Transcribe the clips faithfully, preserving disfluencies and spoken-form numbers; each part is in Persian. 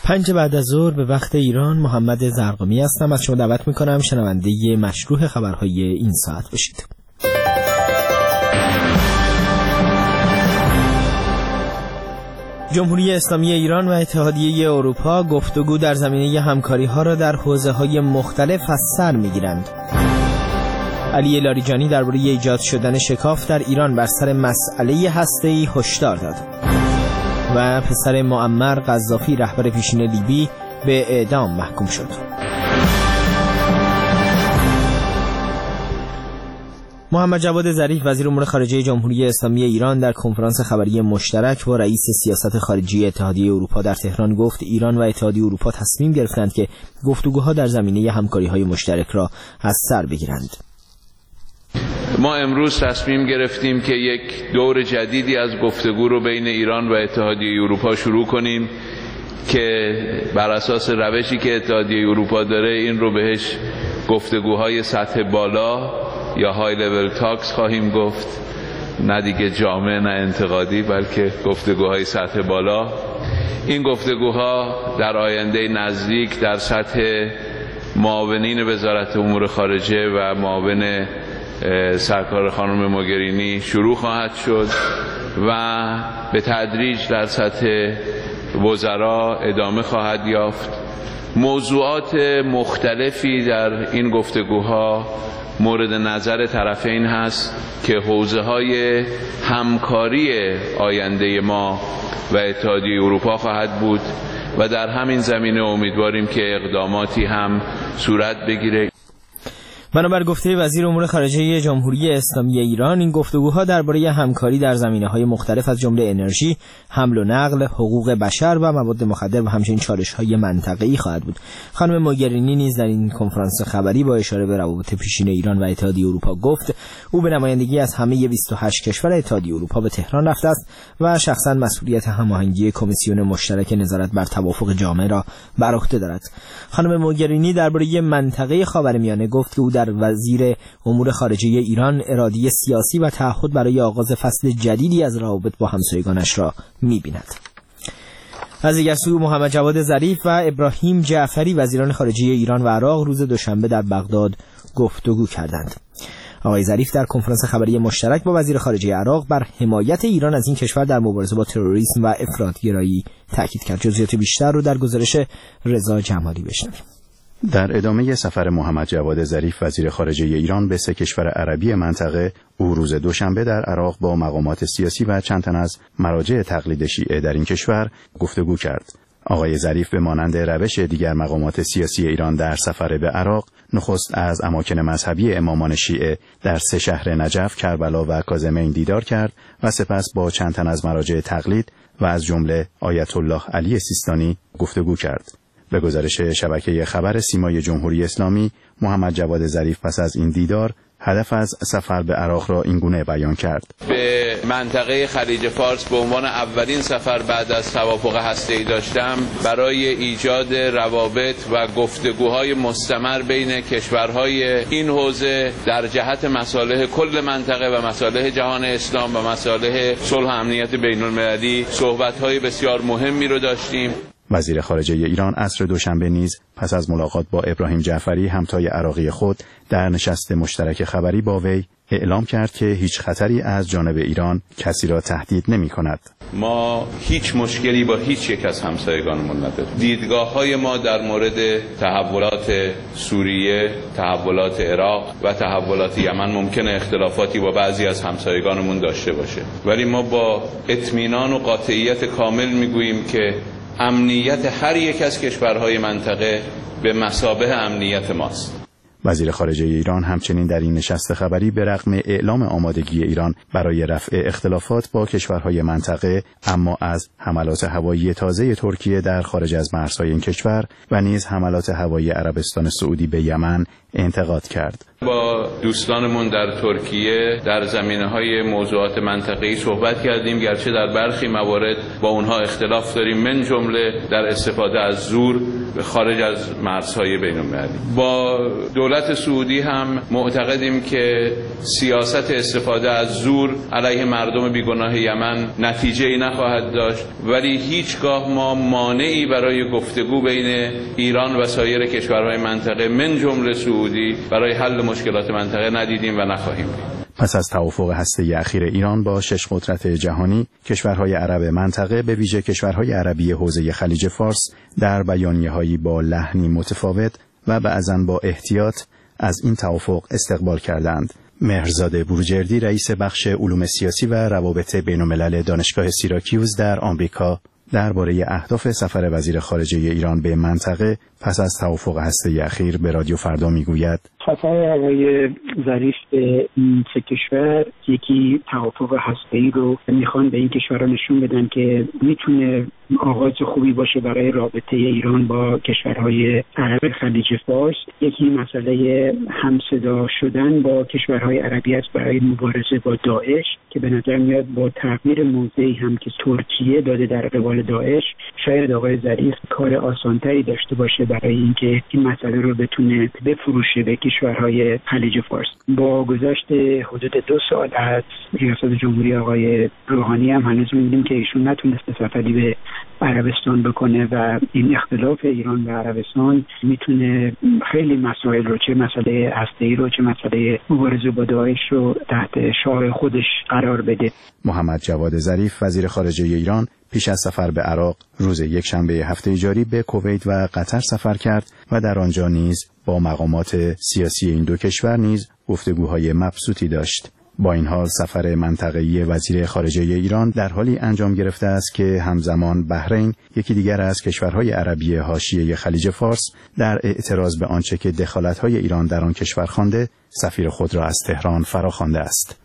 پنج بعد از ظهر به وقت ایران، محمد زرقامی هستم. از شما دعوت میکنم شنونده مشروح خبرهای این ساعت باشید. جمهوری اسلامی ایران و اتحادیه اروپا گفتگو در زمینه همکاری‌ها را در حوزه‌های مختلف از سر می‌گیرند. علی لاریجانی درباره ایجاد شدن شکاف در ایران بر سر مسئله هسته‌ای هشدار داد. و پسر معمر قذافی رهبر پیشین لیبی به اعدام محکوم شد. محمد جواد ظریف وزیر امور خارجه جمهوری اسلامی ایران در کنفرانس خبری مشترک با رئیس سیاست خارجی اتحادیه اروپا در تهران گفت ایران و اتحادیه اروپا تصمیم گرفتند که گفتگوها در زمینه همکاری‌های مشترک را از سر بگیرند. ما امروز تصمیم گرفتیم که یک دور جدیدی از گفتگو رو بین ایران و اتحادیه اروپا شروع کنیم که بر اساس روشی که اتحادیه اروپا داره این رو بهش گفتگوهای سطح بالا یا های لول تاکس خواهیم گفت، نه دیگه جامع نه انتقادی بلکه گفتگوهای سطح بالا. این گفتگوها در آینده نزدیک در سطح معاونین وزارت امور خارجه و معاون سرکار خانم موگرینی شروع خواهد شد و به تدریج در سطح وزرا ادامه خواهد یافت. موضوعات مختلفی در این گفتگوها مورد نظر طرفین هست که حوزه‌های همکاری آینده ما و اتحادیه اروپا خواهد بود و در همین زمینه امیدواریم که اقداماتی هم صورت بگیره. بنابر گفته وزیر امور خارجه جمهوری اسلامی ایران، این گفتگوها درباره همکاری در زمینه‌های مختلف از جمله انرژی، حمل و نقل، حقوق بشر و مواد مخدر و همچنین چالش‌های منطقه‌ای خواهد بود. خانم موگرینی نیز در این کنفرانس خبری با اشاره به روابط پیشین ایران و اتحادیه اروپا گفت او به نمایندگی از همه بیست و هشت کشور اتحادیه اروپا به تهران رفته است و شخصا مسئولیت هماهنگی کمیسیون مشترک نظارت بر توافق جامع را بر عهده دارد. خانم موگرینی درباره منطقه خاورمیانه گفت که او در وزیر امور خارجه ایران اراده سیاسی و تعهد برای آغاز فصل جدیدی از روابط با همسایگانش را می‌بیند. از دیگر سو محمد جواد ظریف و ابراهیم جعفری وزیران خارجه ایران و عراق روز دوشنبه در بغداد گفتگو کردند. آقای ظریف در کنفرانس خبری مشترک با وزیر خارجه عراق بر حمایت ایران از این کشور در مبارزه با تروریسم و افراط‌گرایی تاکید کرد. جزئیات بیشتر رو در گزارش رضا جمالی بشنویم. در ادامه سفر محمد جواد ظریف وزیر خارجه ایران به سه کشور عربی منطقه، او روز دوشنبه در عراق با مقامات سیاسی و چند تن از مراجع تقلید شیعه در این کشور گفتگو کرد. آقای ظریف به مانند روش دیگر مقامات سیاسی ایران در سفر به عراق، نخست از اماکن مذهبی امامان شیعه در سه شهر نجف، کربلا و کاظمین دیدار کرد و سپس با چند تن از مراجع تقلید و از جمله آیت الله علی سیستانی گفتگو کرد. به گزارش شبکه خبر سیمای جمهوری اسلامی، محمد جواد ظریف پس از این دیدار هدف از سفر به عراق را اینگونه بیان کرد: به منطقه خلیج فارس به عنوان اولین سفر بعد از توافق هسته‌ای داشتم برای ایجاد روابط و گفتگوهای مستمر بین کشورهای این حوزه در جهت مصالح کل منطقه و مصالح جهان اسلام و مصالح صلح و امنیت بین المللی صحبت‌های بسیار مهمی رو داشتیم. وزیر خارجه ایران عصر دوشنبه نیز پس از ملاقات با ابراهیم جعفری همتای عراقی خود در نشست مشترک خبری با وی اعلام کرد که هیچ خطری از جانب ایران کسی را تهدید نمی کند. ما هیچ مشکلی با هیچ یک از همسایگانمون نداریم. دیدگاه‌های ما در مورد تحولات سوریه، تحولات عراق و تحولات یمن ممکنه اختلافاتی با بعضی از همسایگانمون داشته باشه، ولی ما با اطمینان و قاطعیت کامل میگوییم که امنیت هر یک از کشورهای منطقه به مثابه امنیت ماست. وزیر خارجه ایران همچنین در این نشست خبری به رغم اعلام آمادگی ایران برای رفع اختلافات با کشورهای منطقه، اما از حملات هوایی تازه ترکیه در خارج از مرزهای این کشور و نیز حملات هوایی عربستان سعودی به یمن انتقاد کرد. با دوستانمون در ترکیه در زمینه‌های موضوعات منطقه‌ای صحبت کردیم، گرچه در برخی موارد با اونها اختلاف داریم، من جمله در استفاده از زور خارج از مرزهای بین‌المللی. با دولت سعودی هم معتقدیم که سیاست استفاده از زور علیه مردم بیگناه یمن نتیجه‌ای نخواهد داشت، ولی هیچگاه ما مانعی برای گفتگو بین ایران و سایر کشورهای منطقه من جمله سعودی برای حل مشکلات منطقه ندیدیم و نخواهیم دید. پس از توافق هسته‌ای اخیر ایران با شش قدرت جهانی، کشورهای عرب منطقه به ویژه کشورهای عربی حوزه خلیج فارس در بیانیه‌هایی با لحنی متفاوت و بعضاً با احتیاط از این توافق استقبال کردند. مهرزاد بروجردی رئیس بخش علوم سیاسی و روابط بین‌الملل دانشگاه سیراکیوز در آمریکا درباره اهداف سفر وزیر خارجه ایران به منطقه پس از توافق هسته‌ای اخیر به رادیو فردا میگوید: سفر آقای ظریف به این سه کشور یکی توافق هسته‌ای رو میخوان به این کشورها نشون بدن که میتونه آغاز خوبی باشه برای رابطه ایران با کشورهای عرب خلیج فارس. یکی مسئله همصدا شدن با کشورهای عربی است برای مبارزه با داعش که به نظر میاد با تغییر موضعی هم که ترکیه داده در قبال داعش، شاید آقای ظریف کار آسانتری داشته باشه برای اینکه این مسئله رو بتونه بفروشه به کشورهای خلیج فارس. با گذشت حدود دو سال از ریاست جمهوری آقای روحانی هم هنوز می‌بینیم که ایشون نتونسته سفری به عربستان بکنه و این اختلاف ایران و عربستان میتونه خیلی مسائل رو، چه مسئله هسته‌ای رو چه مسئله مبارزه با داعش رو تحت شعار خودش قرار بده. محمد جواد ظریف وزیر خارجه ایران پیش از سفر به عراق روز یکشنبه هفته جاری به کویت و قطر سفر کرد و در آنجا نیز با مقامات سیاسی این دو کشور نیز گفتگوهای مبسوطی داشت. با این حال سفر منطقه‌ای وزیر خارجه ایران در حالی انجام گرفته است که همزمان بحرین، یکی دیگر از کشورهای عربی حاشیه خلیج فارس، در اعتراض به آنچه که دخالت‌های ایران در آن کشور خوانده، سفیر خود را از تهران فراخوانده است.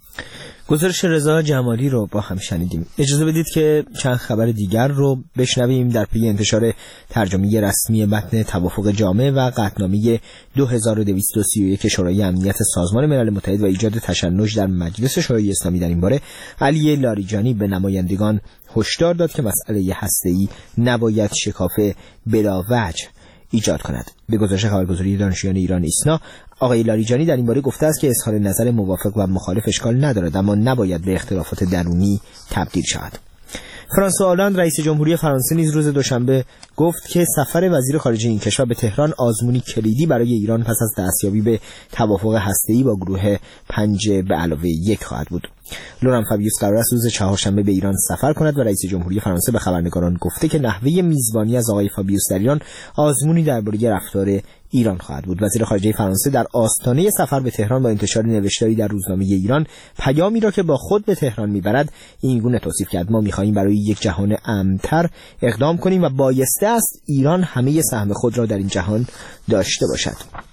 گزارش رضا جمالی رو با هم شنیدیم. اجازه بدید که چند خبر دیگر رو بشنویم در پی انتشار ترجمه رسمی متن توافق جامع و قطعنامه دو هزار و دویست و سی و یک شورای امنیت سازمان ملل متحد و ایجاد تشنج در مجلس شورای اسلامی در این باره، علی لاریجانی به نمایندگان هشدار داد که مسئله هسته‌ای نباید شکاف بلاوجه ایجاد کند. به گزارش خبرگزاری دانشجویان ایران ایسنا، آقای لاریجانی در این باره گفته است که اظهار نظر موافق و مخالف اشکال ندارد، اما نباید به اختلافات درونی تبدیل شود. فرانسوا آلاند رئیس جمهوری فرانسه نیز روز دوشنبه گفت که سفر وزیر خارجه این کشور به تهران آزمونی کلیدی برای ایران پس از دستیابی به توافق هسته‌ای با گروه پنج به علاوه یک خواهد بود. لوران فابیوس قرار است روز چهارشنبه به ایران سفر کند و رئیس جمهوری فرانسه به خبرنگاران گفته که نحوه میزبانی از آقای فابیوس در ایران آزمونی درباره رفتار ایران خواهد بود. وزیر خارجه فرانسه در آستانه سفر به تهران با انتشار نوشتاری در روزنامه ایران پیامی را که با خود به تهران میبرد این گونه توصیف کرد: ما می‌خواهیم برای یک جهان امن‌تر اقدام کنیم و بایسته است ایران همه سهم خود را در این جهان داشته باشد.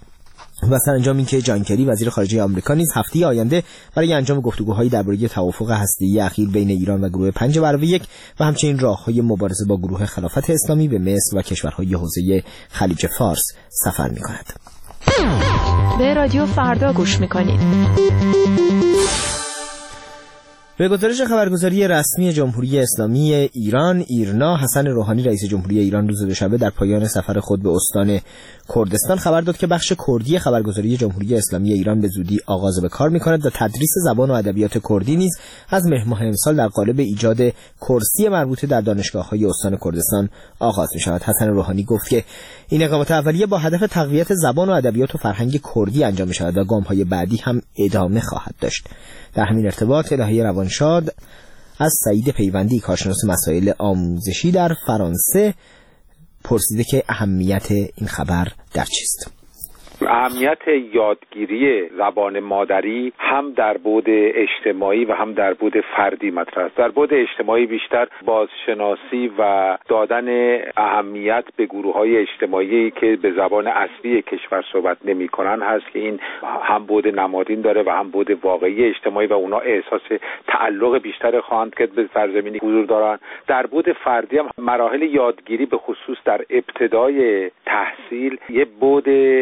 و سرانجام این که جان کری وزیر خارجه آمریکا نیز هفته آینده برای انجام گفتگوهایی درباره توافق هسته‌ای اخیر بین ایران و گروه پنج به علاوه یک و همچنین راه‌های مبارزه با گروه خلافت اسلامی به مصر و کشورهای حوزه خلیج فارس سفر می‌کند. به رادیو فردا گوش می‌کنید. به گزارش خبرگزاری رسمی جمهوری اسلامی ایران ایرنا، حسن روحانی رئیس جمهوری ایران روز دوشنبه در پایان سفر خود به استان کردستان خبر داد که بخش کردی خبرگزاری جمهوری اسلامی ایران به زودی آغاز به کار می‌کند و تدریس زبان و ادبیات کردی نیز از مهر ماه امسال در قالب ایجاد کرسی مربوطه در دانشگاه‌های استان کردستان آغاز می‌شود. حسن روحانی گفت که این اقدامات اولیه با هدف تقویت زبان و ادبیات و فرهنگ کردی انجام می‌شود و گام‌های بعدی هم ادامه خواهد داشت. در همین ارتباط الهه روانشاد از سعید پیوندی کارشناس مسائل آموزشی در فرانسه پرسیده که اهمیت این خبر در چیست؟ اهمیت یادگیری زبان مادری هم در بعد اجتماعی و هم در بعد فردی مطرح است. در بعد اجتماعی بیشتر بازشناسی و دادن اهمیت به گروه‌های اجتماعی که به زبان اصلی کشور صحبت نمی‌کنن هست که این هم بعد نمادین داره و هم بعد واقعی اجتماعی و اونا احساس تعلق بیشتر خواهند که به سرزمینی حضور دارن. در بعد فردی هم مراحل یادگیری به خصوص در ابتدای تحصیل یه بعد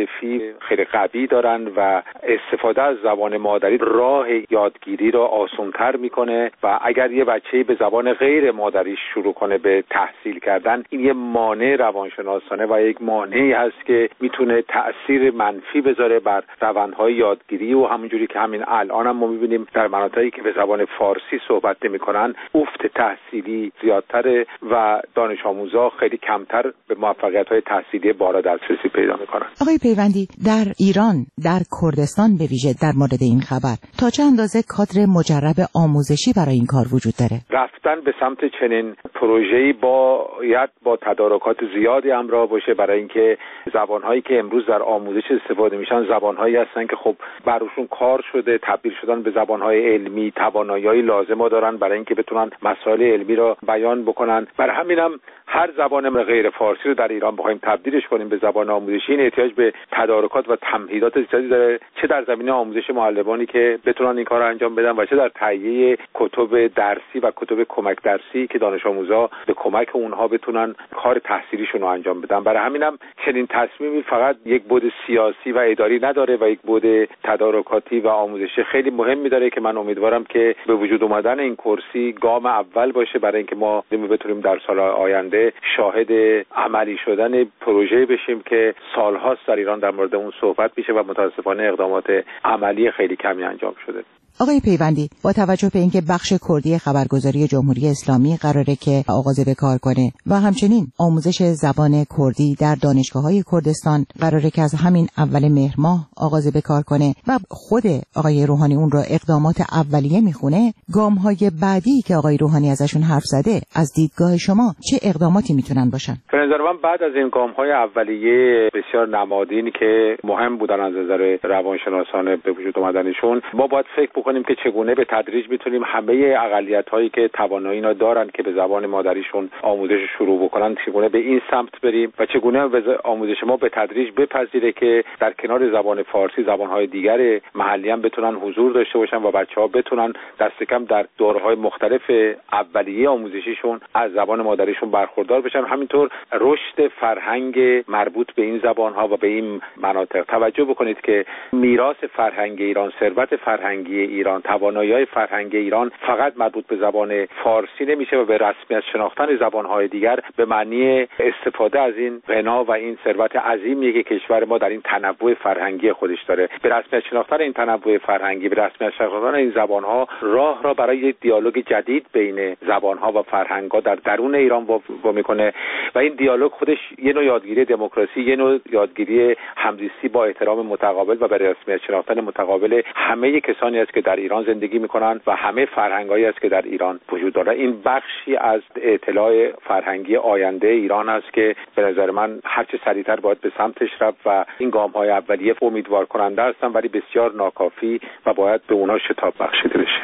عاطفی خیلی قوی دارن و استفاده از زبان مادری راه یادگیری را آسان‌تر میکنه و اگر یه بچه‌ای به زبان غیر مادری شروع کنه به تحصیل کردن، این یه مانع روانشناسانه و یک مانعی هست که میتونه تأثیر منفی بذاره بر روندهای یادگیری و همونجوری که همین الان هم ما میبینیم در مناطقی که به زبان فارسی صحبت نمیکنن افت تحصیلی زیادتره و دانش آموزا خیلی کمتر به موفقیت‌های تحصیلی بالا دسترسی پیدا میکنن. آقای پیوندی، در ایران، در کردستان به ویژه در مورد این خبر تا چه اندازه کادر مجرب آموزشی برای این کار وجود داره؟ رفتن به سمت چنین پروژه‌ای باید با تدارکات زیادی همراه باشه، برای اینکه زبان‌هایی که امروز در آموزش استفاده میشن زبان‌هایی هستن که خب براشون کار شده، تبدیل شدن به زبان‌های علمی، توانایی‌های لازم دارن برای اینکه بتونن مسائل علمی را بیان بکنن. برای همینم هر زبان غیر فارسی رو در ایران بخوایم تبدیلش کنیم به زبان آموزشی، این احتیاج به تدارکات و تمهیدات زیادی داره، چه در زمینه آموزش معلمانی که بتونن این کار رو انجام بدن و چه در تهیه کتب درسی و کتب کمک درسی که دانش آموزا به کمک اونها بتونن کار تحصیلیشون رو انجام بدن. برای همینم چنین تصمیمی فقط یک بعد سیاسی و اداری نداره و یک بعد تدارکاتی و آموزشی خیلی مهمی داره که من امیدوارم که به وجود اومدن این کرسی گام اول باشه برای اینکه ما بتونیم در سال آینده شاهد عملی شدن پروژه بشیم که سالهاست در ایران در مورد اون صحبت میشه و متاسفانه اقدامات عملی خیلی کمی انجام شده. آقای پیوندی، با توجه به اینکه بخش کردی خبرگزاری جمهوری اسلامی قراره که آغاز به کار کنه و همچنین آموزش زبان کردی در دانشگاه‌های کردستان قراره که از همین اول مهر ماه آغاز به کار کنه و خود آقای روحانی اون را اقدامات اولیه میخونه، گام‌های بعدی که آقای روحانی ازشون حرف زده از دیدگاه شما چه اقداماتی میتونن باشن؟ به نظر من بعد از این گام‌های اولیه بسیار نمادین که مهم بودن از نظر روانشناسان به وجود اومدنشون، ما باید فکر بکنیم که چگونه به تدریج میتونیم همه اقلیت‌هایی که توانایی اینا دارن که به زبان مادریشون آموزش شروع بکنن، چگونه به این سمت بریم و چگونه آموزش ما به تدریج بپذیره که در کنار زبان فارسی زبان‌های دیگر محلی هم بتونن حضور داشته باشن و بچه‌ها بتونن دست کم در دوره‌های مختلف اولیه آموزشیشون از زبان مادریشون برخوردار بشن. همینطور رشد فرهنگ مربوط به این زبان‌ها و به این مناطق. توجه بکنید که میراث فرهنگی ایران، ثروت فرهنگی ایران، توانایی‌های فرهنگی ایران فقط مربوط به زبان فارسی نمیشه و به رسمیت شناختن زبان‌های دیگر به معنی استفاده از این غنا و این ثروت عظیمی که کشور ما در این تنوع فرهنگی خودش داره. به رسمیت شناختن این تنوع فرهنگی، به رسمیت شناختن این زبان‌ها راه را برای یک دیالوگ جدید بین زبان‌ها و فرهنگ‌ها در درون ایران وا می‌کنه و این دیالوگ خودش یه نوع یادگیری دموکراسی، یه نوع یادگیری همزیستی با احترام متقابل و به رسمیت شناختن متقابل همه کسانی است که در ایران زندگی می‌کنند و همه فرهنگ‌هایی است که در ایران وجود داره. این بخشی از اطلاع فرهنگی آینده ایران است که به نظر من هر چه سریعتر باید به سمتش رفت و این گام‌های اولیه امیدوار کننده هستن ولی بسیار ناکافی و باید به اونها شتاب بخشیده بشه.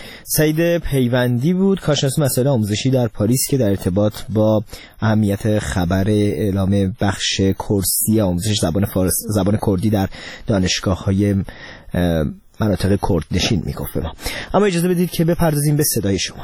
سعید پیوندی بود، کارشناس مسائل آموزشی در پاریس که در ارتباط با اهمیت خبر اعلام بخش کرسی آموزش زبان فارس زبان کردی در دانشگاه‌های مناطق کردنشین میگفت به ما. اما اجازه بدید که بپردازیم به صدای شما.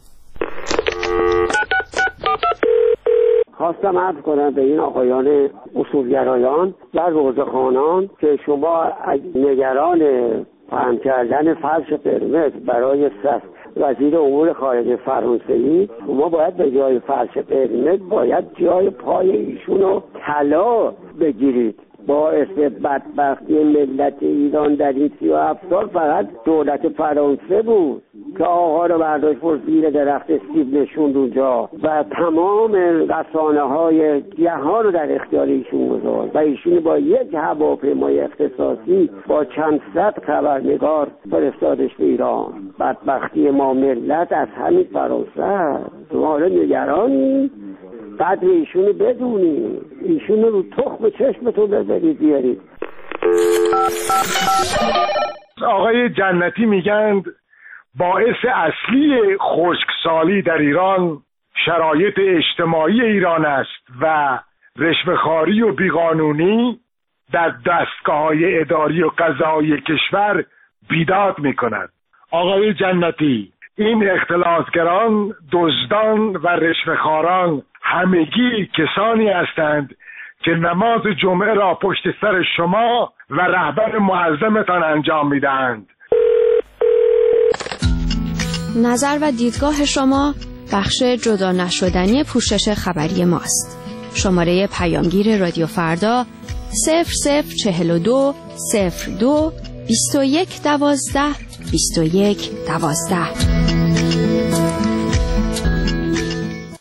خواستم عرض کنم به این آقایان اصولگرایان و روزخوانان که شما نگران پهن کردن فرش قرمز برای وزیر امور خارجه فرانسوی، شما باید به جای فرش قرمز باید جای پای ایشونو طلا بگیرید. باعث بدبختی ملت ایران در این سی و هفت سال فقط دولت فرانسه بود که آقا رو برداشت برد زیر درخت سیب نشوند اونجا و تمام رسانه های جهان رو در اختیار ایشون گذاشت و ایشون با یک هواپیمای اختصاصی با چند صد خبرنگار فرستادش به ایران. بدبختی ما ملت از همین فرانسه. شما حالا نگرانی قدر ایشونو بدونی، ایشونو رو تخم چشمتو بذارید بیارید. آقای جنتی میگند باعث اصلی خشکسالی در ایران شرایط اجتماعی ایران است و رشوه‌خواری و بیقانونی در دستگاه‌های اداری و قضایی کشور بیداد میکند. آقای جنتی، این اختلاسگران، دزدان و رشوه‌خواران همگی کسانی هستند که نماز جمعه را پشت سر شما و رهبر معظمتان انجام میدهند. نظر و دیدگاه شما بخش جدا نشدنی پوشش خبری ماست. شماره پیامگیر رادیو فردا صفر صفر چهل و دو صفر دو بیست و یک دوازده بیست و یک دوازده.